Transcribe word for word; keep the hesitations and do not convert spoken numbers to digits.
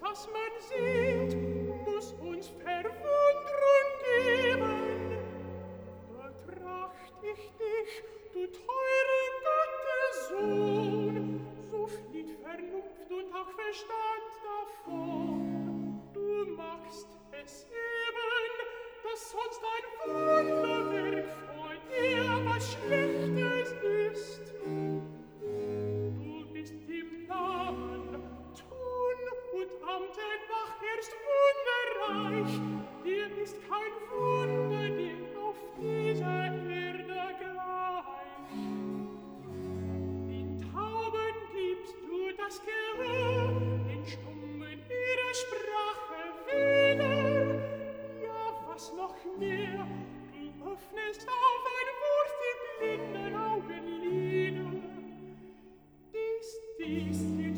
was man sieht, muss uns Verwundrung geben. Betracht ich dich, du teure Gottessohn, so flieht Vernunft und auch Verstand davon. Du machst es eben, dass sonst ein Wunderwerk vor dir was Schlechtes ist. Du bist im Namen, Tun und Amte nach erst wunderreich. Dir ist kein Wunder, dir auf dieser Erde gleich. Den Tauben gibst du das Gehör, den Stummen ihre Sprache wieder. Ja, was noch mehr, du öffnest auf ein Wort die blinden Augenlider. Dies, dies,